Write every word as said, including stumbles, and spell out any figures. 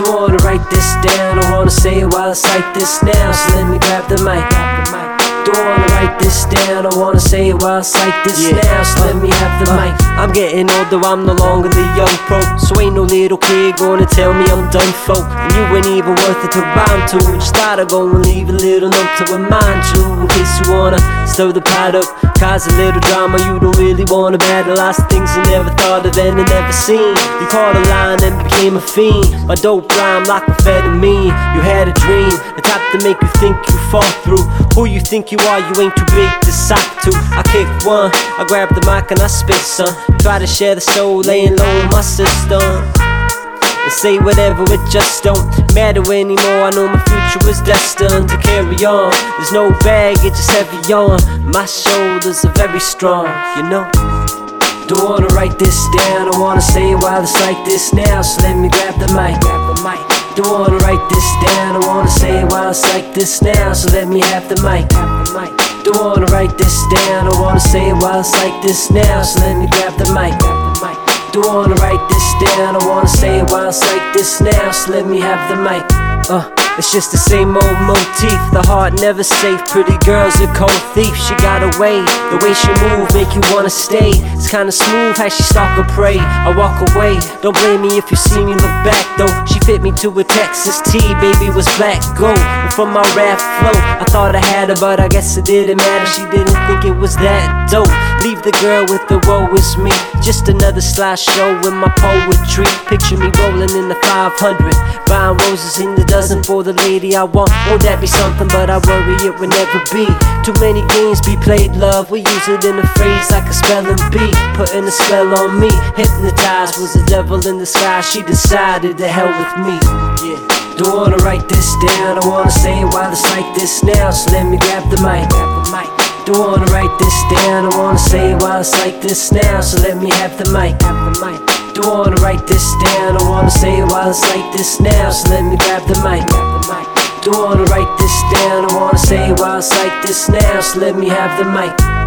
Don't wanna write this down, I wanna say it while I cite this now. So let me grab the mic. Don't wanna write this down, I wanna say it while I cite this yeah. now. So let me have the uh, mic. I'm getting older, I'm no longer the young pro. So ain't no little kid gonna tell me I'm done folk. And you ain't even worth it to rhyme to. Just thought I'd go and leave a little note to remind you, in case you wanna stir the pot up, cause a little drama you don't really wanna battle. Lots of things you never thought of and never seen. You caught a line and became a fiend. My dope rhyme like amphetamine. You had a dream, the type to make you think you fall through. Who you think you are, you ain't too big to sock to. I kick one, I grab the mic and I spit some. Try to share the soul, laying low in my system. And say whatever, it just don't matter anymore. I know my future is destined to carry on. There's no baggage, it's heavy on. My shoulders are very strong, you know. Don't wanna write this down, I wanna say it while it's like this now. So let me grab the mic, grab the mic. Don't wanna write this down, I wanna say it while it's like this now. So let me have the mic, grab the mic. Don't wanna write this down, I wanna say it while it's like this now. So let me grab the mic, grab the mic. Don't wanna write this down, I wanna say it while it's like this now. So let me have the mic. Uh It's just the same old motif, the heart never safe. Pretty girl's a cold thief, she got away. The way she move make you wanna stay. It's kinda smooth how she stalk or prey. I walk away, don't blame me if you see me look back though. She fit me to a Texas T, baby was black gold. And from my rap flow, I thought I had her, but I guess it didn't matter. She didn't think it was that dope. Leave the girl with the woe is me. Just another slideshow with my poetry. Picture me rolling in the five hundred, buying roses in the dozen for the lady I want. Won't that be something, but I worry it will never be. Too many games be played, love. We use it in a phrase like a spelling bee. Putting a spell on me, hypnotized was the devil in the sky. She decided to hell with me. Yeah. Don't wanna write this down, I wanna say it while it's like this now. So let me grab the mic, grab the mic. Don't wanna write this down, I wanna say it while it's like this now. So let me have the mic, grab the mic. Don't wanna write this down, I wanna say it while it's like this now. So let me grab the mic, grab the mic. Don't wanna write this down, I wanna say it while it's like this now. So let me have the mic.